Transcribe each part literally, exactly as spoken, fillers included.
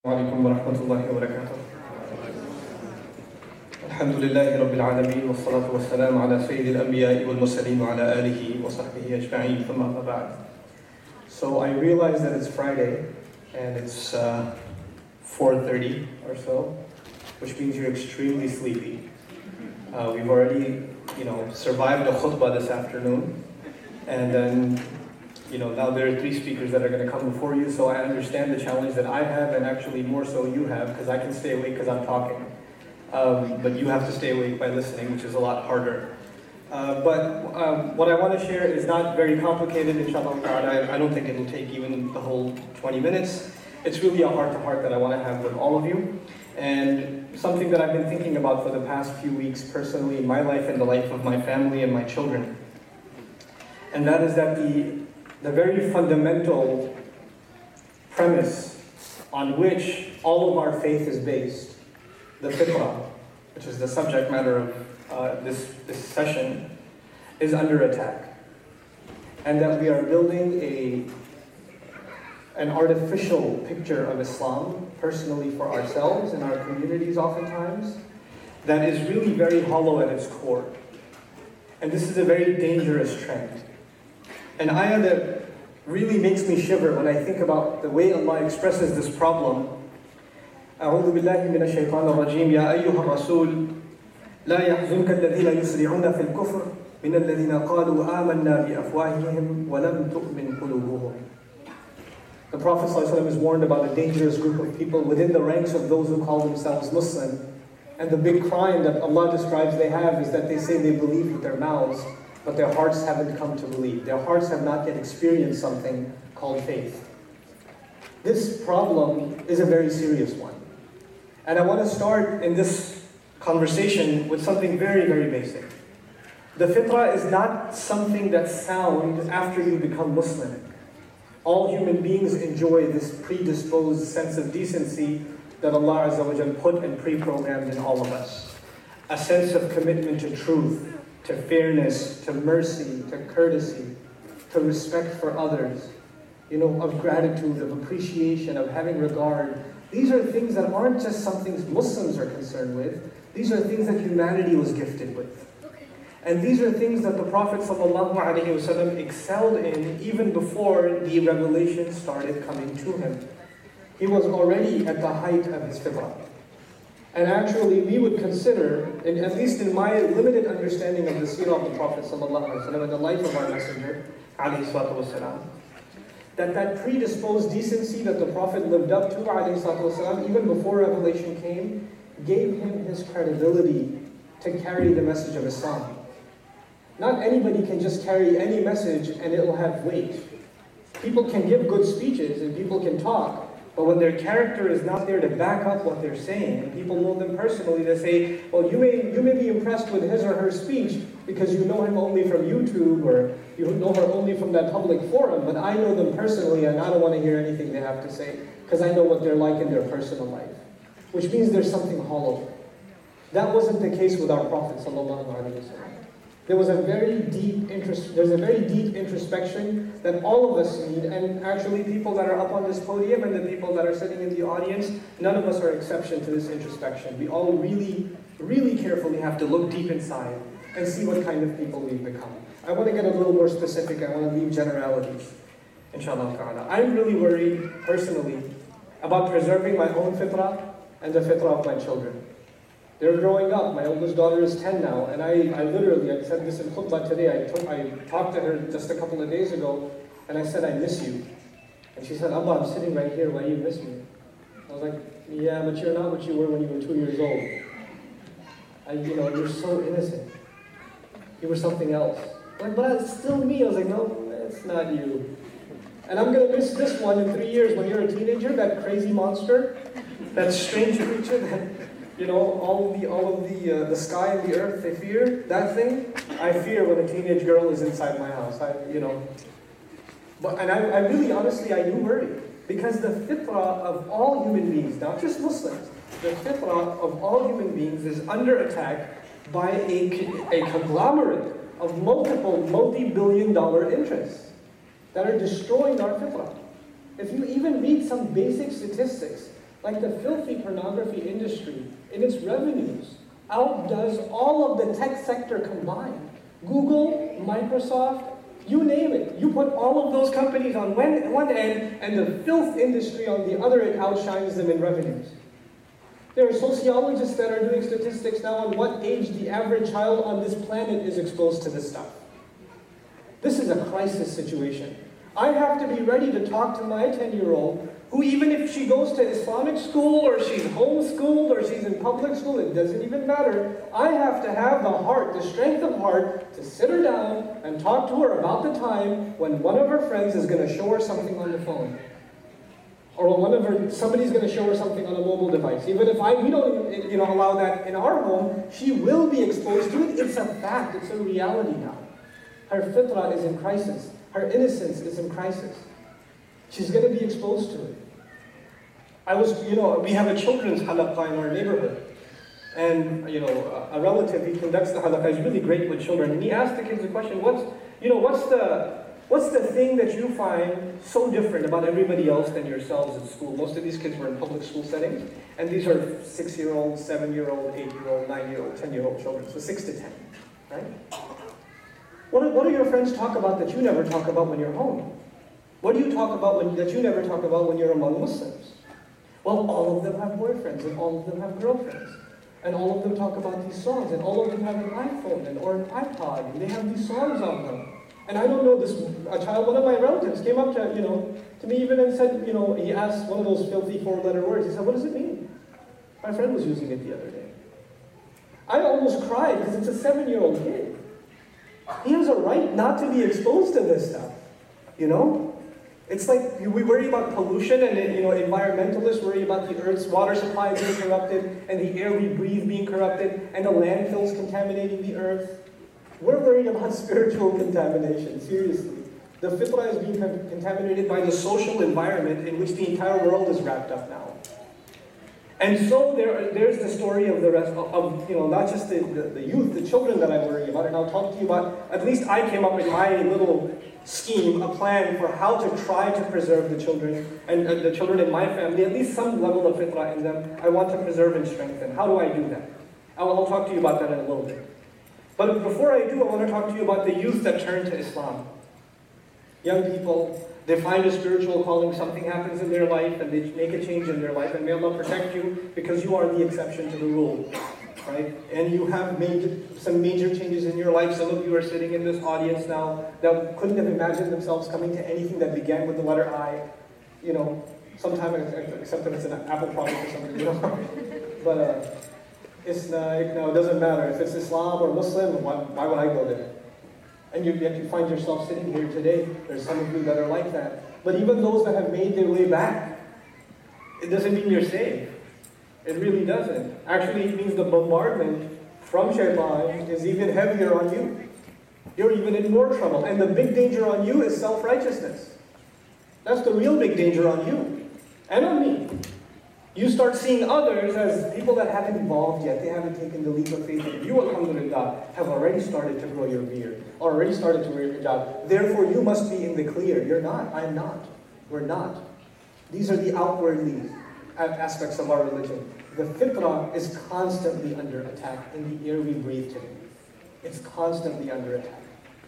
عليكم ورحمة الله وبركاته. الحمد لله رب العالمين والصلاة والسلام على سيد الأنبياء والمرسلين وعلى آله وصحبه أجمعين ثم أما بعد. So I realize that it's Friday and it's uh, four thirty or so, which means you're extremely sleepy. Uh, we've already, you know, survived a khutbah this afternoon, and then You know, now there are three speakers that are going to come before you, so I understand the challenge that I have, and actually more so you have, because I can stay awake because I'm talking. Um, but you have to stay awake by listening, which is a lot harder. Uh, but um, what I want to share is not very complicated, inshallah. I, I don't think it'll take even the whole twenty minutes. It's really a heart-to-heart that I want to have with all of you, and something that I've been thinking about for the past few weeks personally in my life and the life of my family and my children. And that is that the The very fundamental premise on which all of our faith is based, the fitrah, which is the subject matter of uh, this, this session, is under attack. And that we are building a, an artificial picture of Islam, personally for ourselves and our communities oftentimes, that is really very hollow at its core. And this is a very dangerous trend. An ayah that really makes me shiver when I think about the way Allah expresses this problem. أعوذ بالله من الشيطان الرجيم يا أيها الرسول لا يحزنك الذين يسرعون في الكفر من الذين قالوا آمنا بأفواههم ولم تؤمن قلوبهم. The Prophet ﷺ is warned about a dangerous group of people within the ranks of those who call themselves Muslim. And the big crime that Allah describes they have is that they say they believe with their mouths, but their hearts haven't come to believe. Their hearts have not yet experienced something called faith. This problem is a very serious one. And I want to start in this conversation with something very, very basic. The fitrah is not something that's sound after you become Muslim. All human beings enjoy this predisposed sense of decency that Allah Azza wa Jal put and pre-programmed in all of us. A sense of commitment to truth, to fairness, to mercy, to courtesy, to respect for others, you know, of gratitude, of appreciation, of having regard. These are things that aren't just something Muslims are concerned with. These are things that humanity was gifted with. And these are things that the Prophet ﷺ excelled in even before the revelation started coming to him. He was already at the height of his fitrah. And actually, we would consider, in, at least in my limited understanding of the seerah of the Prophet ﷺ and the life of our Messenger, والسلام, that that predisposed decency that the Prophet lived up to, والسلام, even before revelation came, gave him his credibility to carry the message of Islam. Not anybody can just carry any message and it will have weight. People can give good speeches and people can talk, but when their character is not there to back up what they're saying, and people know them personally, they say, well, you may you may be impressed with his or her speech because you know him only from YouTube or you know her only from that public forum, but I know them personally and I don't want to hear anything they have to say because I know what they're like in their personal life. Which means there's something hollow. That wasn't the case with our Prophet ﷺ. There was a very deep interest, there's a very deep introspection that all of us need, and actually people that are up on this podium and the people that are sitting in the audience, none of us are exception to this introspection. We all really, really carefully have to look deep inside and see what kind of people we've become. I want to get a little more specific, I want to leave generalities, inshallah ta'ala. I'm really worried, personally, about preserving my own fitrah and the fitrah of my children. They're growing up. My oldest daughter is ten now, and I, I literally, I said this in khutbah today, I, took, I talked to her just a couple of days ago, and I said, I miss you. And she said, Abba, I'm sitting right here, why do you miss me? I was like, yeah, but you're not what you were when you were two years old. I, you know, you're so innocent. You were something else. I'm like, but it's still me. I was like, no, it's not you. And I'm going to miss this one in three years when you're a teenager, that crazy monster, that strange creature that... You know, all of the all of the uh, the sky and the earth, they fear that thing. I fear when a teenage girl is inside my house. I, you know, but and I, I really, honestly, I do worry because the fitrah of all human beings, not just Muslims, the fitrah of all human beings is under attack by a a conglomerate of multiple multi-billion-dollar interests that are destroying our fitrah. If you even read some basic statistics like the filthy pornography industry, in its revenues, outdoes all of the tech sector combined. Google, Microsoft, you name it. You put all of those companies on one, one end, and the filth industry on the other end outshines them in revenues. There are sociologists that are doing statistics now on what age the average child on this planet is exposed to this stuff. This is a crisis situation. I have to be ready to talk to my ten-year-old, who even if she goes to Islamic school, or she's homeschooled, or she's in public school, it doesn't even matter. I have to have the heart, the strength of heart, to sit her down and talk to her about the time when one of her friends is going to show her something on the phone. Or one of her, somebody's going to show her something on a mobile device. Even if I, we don't you know, allow that in our home, she will be exposed to it. It's a fact. It's a reality now. Her fitrah is in crisis. Her innocence is in crisis. She's going to be exposed to it. I was, you know, we have a children's halaqah in our neighborhood. And, you know, a relative, he conducts the halaqah, he's really great with children. And he asked the kids the question, what's, you know, what's the, what's the thing that you find so different about everybody else than yourselves at school? Most of these kids were in public school settings. And these are six-year-old, seven-year-old, eight-year-old, nine-year-old, ten-year-old children. So six to ten, right? What do, what do your friends talk about that you never talk about when you're home? What do you talk about when, that you never talk about when you're among Muslims? Well, all of them have boyfriends, and all of them have girlfriends. And all of them talk about these songs, and all of them have an iPhone and, or an iPod, and they have these songs on them. And I don't know, this a child, one of my relatives came up to, you know, to me even and said, you know, he asked one of those filthy four-letter words. He said, what does it mean? My friend was using it the other day. I almost cried because it's a seven-year-old kid. He has a right not to be exposed to this stuff, you know? It's like we worry about pollution, and you know, environmentalists worry about the Earth's water supply being corrupted, and the air we breathe being corrupted, and the landfills contaminating the Earth. We're worried about spiritual contamination, seriously. The fitrah is being con- contaminated by the social environment in which the entire world is wrapped up now. And so there, there's the story of the rest of, of you know, not just the, the, the youth, the children that I worry about, and I'll talk to you about, at least I came up with my little scheme, a plan for how to try to preserve the children, and, and the children in my family, at least some level of fitrah in them, I want to preserve and strengthen. How do I do that? I'll, I'll talk to you about that in a little bit. But before I do, I want to talk to you about the youth that turn to Islam. Young people, they find a spiritual calling, something happens in their life, and they make a change in their life, and may Allah protect you, because you are the exception to the rule, right? And you have made some major changes in your life. Some of you are sitting in this audience now that couldn't have imagined themselves coming to anything that began with the letter I, you know, sometime, except if it's an Apple product or something, you know. But uh, it's like, no, it doesn't matter. If it's Islam or Muslim, why, why would I go there? And you, yet you find yourself sitting here today. There's some of you that are like that. But even those that have made their way back, it doesn't mean you're safe. It really doesn't. Actually, it means the bombardment from Shaitan is even heavier on you. You're even in more trouble. And the big danger on you is self-righteousness. That's the real big danger on you. And on me. You start seeing others as people that haven't evolved yet. They haven't taken the leap of faith. And you, alhamdulillah, have already started to grow your beard. Already started to wear your hijab. Therefore, you must be in the clear. You're not. I'm not. We're not. These are the outwardly aspects of our religion. The fitrah is constantly under attack in the air we breathe today. It's constantly under attack.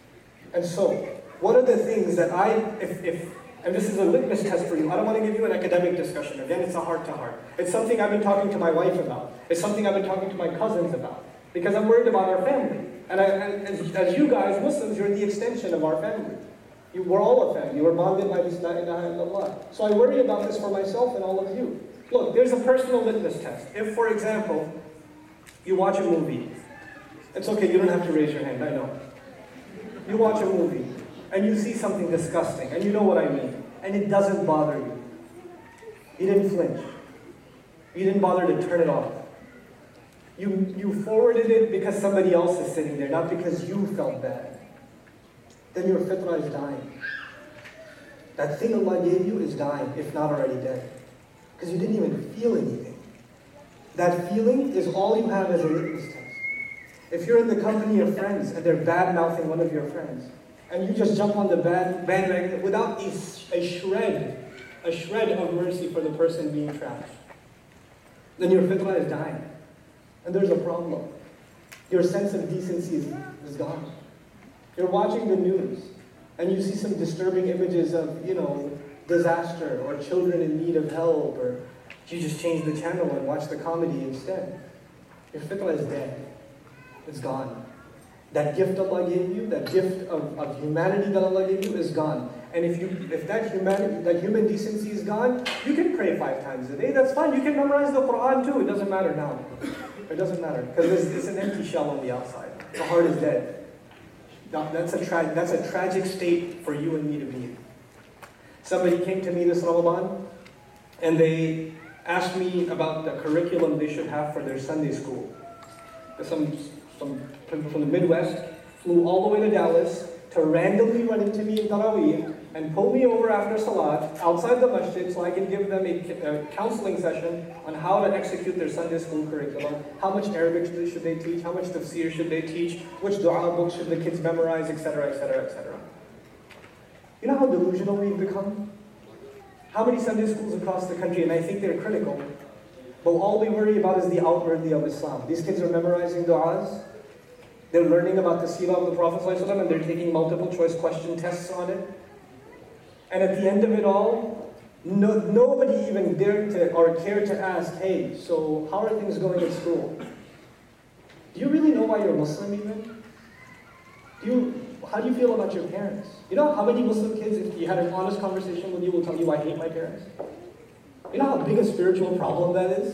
And so, what are the things that I, if, if and this is a litmus test for you. I don't want to give you an academic discussion. Again, it's a heart-to-heart. It's something I've been talking to my wife about. It's something I've been talking to my cousins about. Because I'm worried about our family. And, I, and as, as you guys, Muslims, you're the extension of our family. You, we're all a family. We're bonded by this la ilaha illallah. So I worry about this for myself and all of you. Look, there's a personal litmus test. If, for example, you watch a movie. It's okay, you don't have to raise your hand, I know. You watch a movie. And you see something disgusting, and you know what I mean, and it doesn't bother you. You didn't flinch. You didn't bother to turn it off. You, you forwarded it because somebody else is sitting there, not because you felt bad. Then your fitrah is dying. That thing Allah gave you is dying, if not already dead. Because you didn't even feel anything. That feeling is all you have as a litmus test. If you're in the company of friends, and they're bad-mouthing one of your friends, and you just jump on the band, bandwagon without a, a shred, a shred of mercy for the person being trashed. then your fitrah is dying. And there's a problem. Your sense of decency is, is gone. You're watching the news, and you see some disturbing images of, you know, disaster, or children in need of help, or you just change the channel and watch the comedy instead. Your fitrah is dead. It's gone. That gift Allah gave you, that gift of, of humanity that Allah gave you is gone. And if you if that humanity, that human decency is gone, you can pray five times a day. That's fine. You can memorize the Quran too. It doesn't matter now. It doesn't matter because it's, it's an empty shell on the outside. The heart is dead. That, that's a tra- that's a tragic state for you and me to be in. Somebody came to me this Ramadan, and they asked me about the curriculum they should have for their Sunday school. Some some people from the Midwest flew all the way to Dallas to randomly run into me in Taraweeh and pull me over after Salat outside the masjid so I can give them a, a counseling session on how to execute their Sunday school curriculum, how much Arabic should they teach, how much tafsir should they teach, which dua books should the kids memorize, et cetera, et cetera, et cetera. You know how delusional we've become? How many Sunday schools across the country, and I think they're critical, but all we worry about is the outwardly of Islam. These kids are memorizing du'as, they're learning about the seerah of the Prophet ﷺ, and they're taking multiple choice question tests on it. And at the end of it all, no, nobody even dared to or cared to ask, hey, so how are things going at school? Do you really know why you're Muslim even? Do you, how do you feel about your parents? You know how many Muslim kids, if you had an honest conversation with you, will tell you, I hate my parents? You know how big a spiritual problem that is?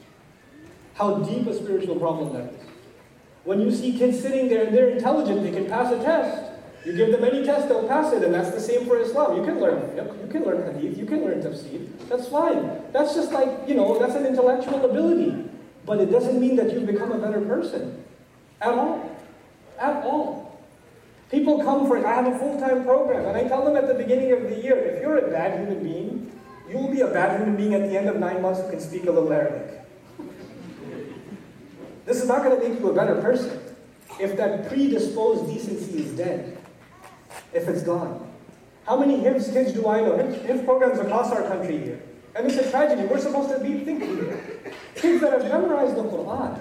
How deep a spiritual problem that is? When you see kids sitting there and they're intelligent, they can pass a test. You give them any test, they'll pass it, and that's the same for Islam. You can learn fiqh, you can learn hadith, you can learn tafsir. That's fine. That's just like, you know, that's an intellectual ability. But it doesn't mean that you've become a better person. At all. At all. People come for it. I have a full-time program, and I tell them at the beginning of the year, if you're a bad human being, you will be a bad human being at the end of nine months who can speak a little Arabic. This is not going to make you a better person if that predisposed decency is dead, if it's gone. How many Hifz kids do I know? Hifz programs across our country here. And it's a tragedy. We're supposed to be thinking here. Kids that have memorized the Quran.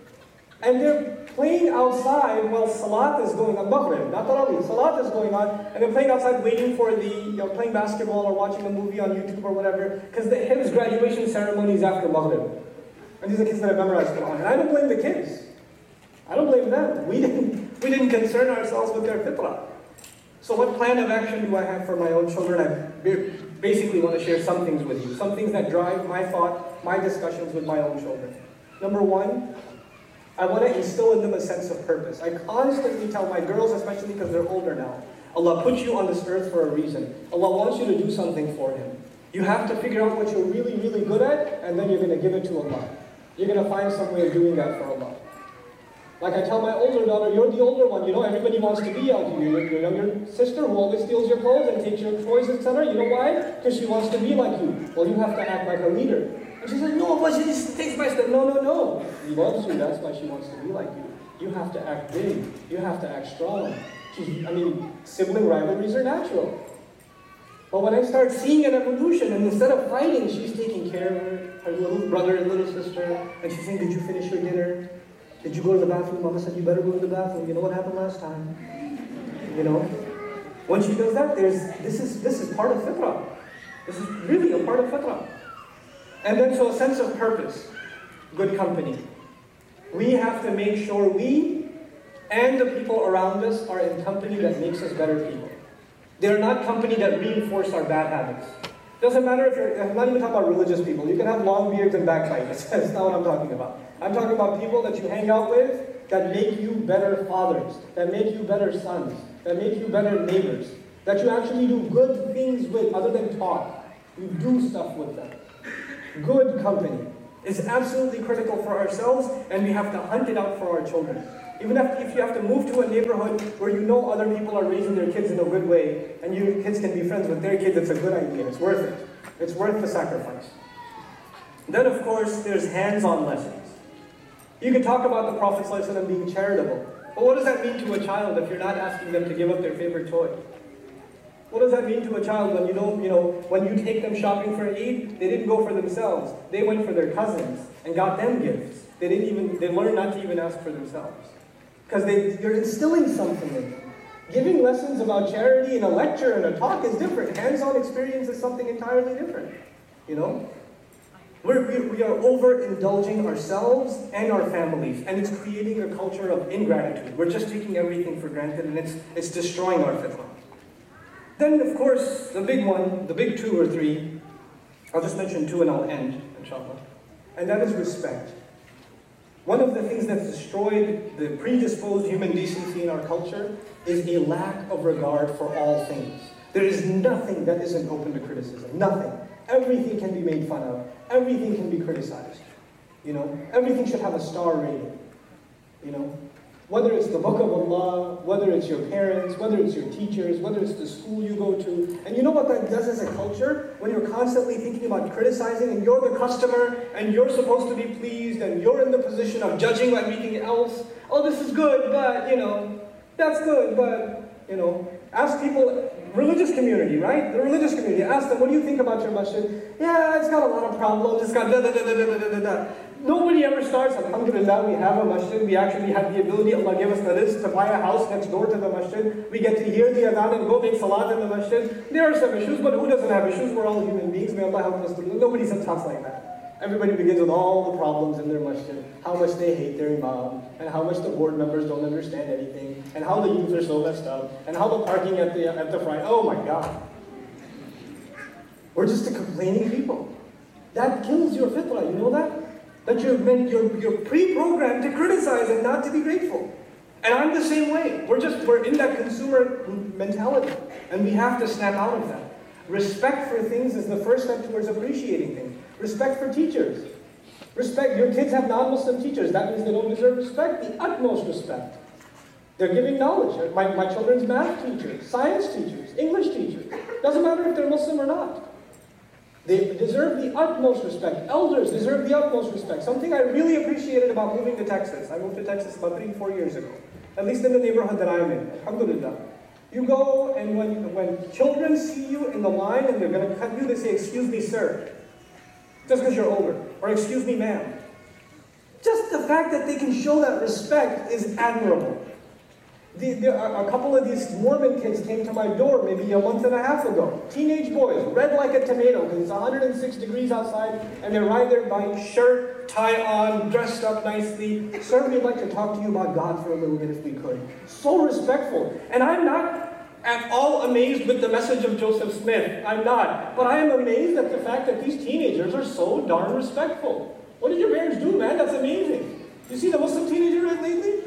And they're playing outside while Salat is going on, Maghrib, not Tarawih. Salat is going on, and they're playing outside waiting for the, you know, playing basketball or watching a movie on YouTube or whatever, because the Hifz graduation ceremony is after Maghrib. And these are kids that have memorized Quran. And I don't blame the kids. I don't blame them. We didn't, we didn't concern ourselves with their fitrah. So what plan of action do I have for my own children? I basically want to share some things with you. Some things that drive my thought, my discussions with my own children. Number one, I want to instill in them a sense of purpose. I constantly tell my girls, especially because they're older now, Allah put you on this earth for a reason. Allah wants you to do something for Him. You have to figure out what you're really, really good at, and then you're going to give it to Allah. You're going to find some way of doing that for Allah. Like I tell my older daughter, you're the older one, you know, everybody wants to be like you. Your, your younger sister who always steals your clothes and takes your toys, et cetera. You know why? Because she wants to be like you. Well, you have to act like a leader. And she says, no, but she just takes my stuff. No, no, no. She loves you, that's why she wants to be like you. You have to act big. You have to act strong. She's, I mean, sibling rivalries are natural. But when I start seeing an evolution, and instead of fighting, she's taking care of her, her little brother and little sister, and she's saying, did you finish your dinner? Did you go to the bathroom? Mama said, you better go to the bathroom. You know what happened last time? You know? When she does that, there's this is this is part of fitrah. This is really a part of fitrah. And then so a sense of purpose, good company. We have to make sure we and the people around us are in company that makes us better people. They're not company that reinforce our bad habits. Doesn't matter if you're, I'm not even talking about religious people. You can have long beards and backbite. That's not what I'm talking about. I'm talking about people that you hang out with that make you better fathers, that make you better sons, that make you better neighbors, that you actually do good things with other than talk. You do stuff with them. Good company is absolutely critical for ourselves, and we have to hunt it out for our children. Even if, if you have to move to a neighborhood where you know other people are raising their kids in a good way, and your kids can be friends with their kids, it's a good idea. It's worth it. It's worth the sacrifice. Then, of course, there's hands-on lessons. You can talk about the Prophet ﷺ being charitable, but what does that mean to a child if you're not asking them to give up their favorite toy? What does that mean to a child when you don't, you know, when you take them shopping for Eid, they didn't go for themselves. They went for their cousins and got them gifts. They didn't even, they learned not to even ask for themselves. Because they, you're instilling something in them. Giving lessons about charity in a lecture and a talk is different. Hands-on experience is something entirely different. You know? We're, we, we are overindulging ourselves and our families, and it's creating a culture of ingratitude. We're just taking everything for granted, and it's, it's destroying our fitrah. Then, of course, the big one, the big two or three, I'll just mention two and I'll end, inshallah. And that is respect. One of the things that's destroyed the predisposed human decency in our culture is a lack of regard for all things. There is nothing that isn't open to criticism. Nothing. Everything can be made fun of. Everything can be criticized. You know, everything should have a star rating. You know, whether it's the book of Allah, whether it's your parents, whether it's your teachers, whether it's the school you go to. And you know what that does as a culture? When you're constantly thinking about criticizing and you're the customer and you're supposed to be pleased and you're in the position of judging everything else. Oh, this is good, but, you know, that's good, but, you know, ask people, religious community, right? The religious community, ask them, what do you think about your masjid? Yeah, it's got a lot of problems, it's got da da da da da da da da. Nobody ever starts, alhamdulillah, we have a masjid, we actually have the ability, Allah gave us the rizq to buy a house next door to the masjid. We get to hear the adhan and go make salat in the masjid. There are some issues, but who doesn't have issues? We're all human beings, may Allah help us to do. Nobody talks like that. Everybody begins with all the problems in their masjid, how much they hate their imam, and how much the board members don't understand anything, and how the youth are so messed up, and how the parking at the at the front, oh my God. We're just a complaining people. That kills your fitrah, you know that? That you're, meant, you're, you're pre-programmed to criticize and not to be grateful. And I'm the same way. We're just, we're in that consumer mentality, and we have to snap out of that. Respect for things is the first step towards appreciating things. Respect for teachers. Respect, your kids have non-Muslim teachers. That means they don't deserve respect. The utmost respect. They're giving knowledge. My, my children's math teachers, science teachers, English teachers. Doesn't matter if they're Muslim or not. They deserve the utmost respect. Elders deserve the utmost respect. Something I really appreciated about moving to Texas. I moved to Texas about three, four years ago. At least in the neighborhood that I'm in. Alhamdulillah. You go, and when, when children see you in the line and they're going to cut you, they say, excuse me, sir. Just because you're older. Or excuse me, ma'am. Just the fact that they can show that respect is admirable. The, the, a couple of these Mormon kids came to my door maybe a month and a half ago. Teenage boys, red like a tomato because it's one hundred six degrees outside, and they ride their bike, shirt, tie on, dressed up nicely. Sir, we'd like to talk to you about God for a little bit if we could. So respectful. And I'm not at all amazed with the message of Joseph Smith. I'm not. But I am amazed at the fact that these teenagers are so darn respectful. What did your parents do, man? That's amazing. You see the Muslim teenager lately?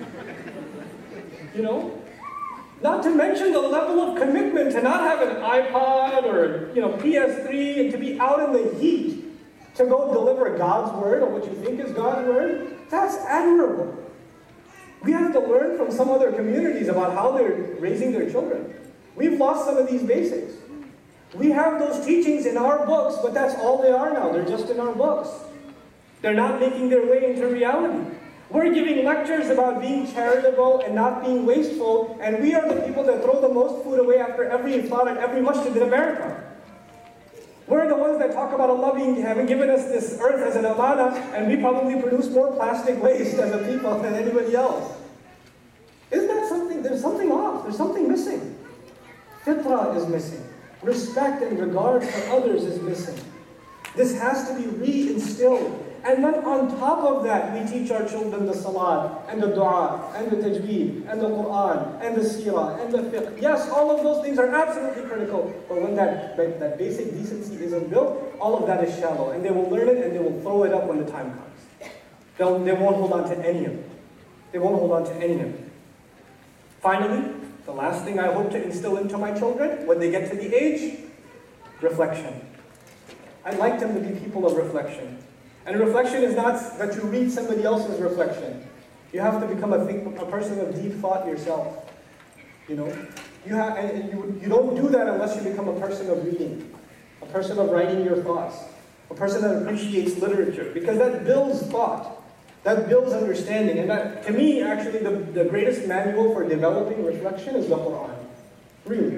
You know? Not to mention the level of commitment to not have an iPod or, you know, P S three and to be out in the heat to go deliver God's word or what you think is God's word. That's admirable. We have to learn from some other communities about how they're raising their children. We've lost some of these basics. We have those teachings in our books, but that's all they are now. They're just in our books. They're not making their way into reality. We're giving lectures about being charitable and not being wasteful, and we are the people that throw the most food away after every iftar at every masjid in America. We're the ones that talk about Allah being, having given us this earth as an amana, and we probably produce more plastic waste as a people than anybody else. Isn't that something? There's something off. There's something missing. Fitrah is missing. Respect and regard for others is missing. This has to be re-instilled. And then on top of that, we teach our children the salat, and the dua, and the tajweed, and the Quran, and the seerah, and the fiqh. Yes, all of those things are absolutely critical, but when that, that, that basic decency isn't built, all of that is shallow, and they will learn it, and they will throw it up when the time comes. They'll, they won't hold on to any of it. They won't hold on to any of it. Finally, the last thing I hope to instill into my children, when they get to the age, reflection. I'd like them to be people of reflection. And reflection is not that you read somebody else's reflection. You have to become a, think, a person of deep thought yourself. You know, you have, and you, you don't do that unless you become a person of reading, a person of writing your thoughts, a person that appreciates literature, because that builds thought, that builds understanding. And that, to me, actually, the, the greatest manual for developing reflection is the Quran. Really.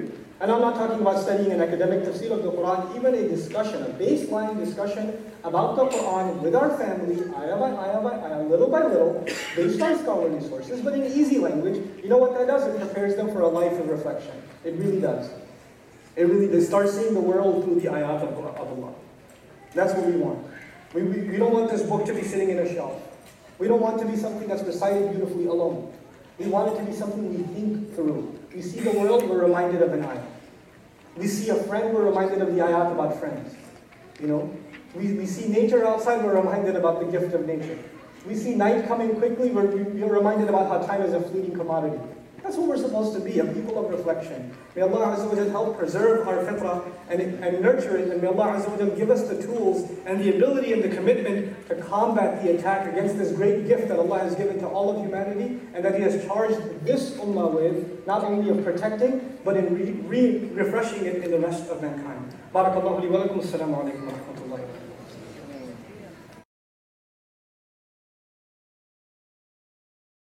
And I'm not talking about studying an academic tafsir of the Quran, even a discussion, a baseline discussion about the Quran with our family, ayah by ayah by ayah, little by little, based on scholarly sources, but in easy language. You know what that does? It prepares them for a life of reflection. It really does. It really does. Start seeing the world through the ayat of, of Allah. That's what we want. We, we, we don't want this book to be sitting in a shelf. We don't want it to be something that's recited beautifully alone. We want it to be something we think through. We see the world, we're reminded of an ayah. We see a friend, we're reminded of the ayat about friends. You know, we, we see nature outside, we're reminded about the gift of nature. We see night coming quickly, we're, we're reminded about how time is a fleeting commodity. That's what we're supposed to be, a people of reflection. May Allah Azza wa Jal help preserve our fitrah and, and nurture it, and may Allah Azza wa Jal give us the tools and the ability and the commitment to combat the attack against this great gift that Allah has given to all of humanity, and that He has charged this ummah with, not only of protecting, but in re, re refreshing it in the rest of mankind. Barakallahu li wa lakum. Assalamu alaikum wa rahmatullahi wa barakatuh.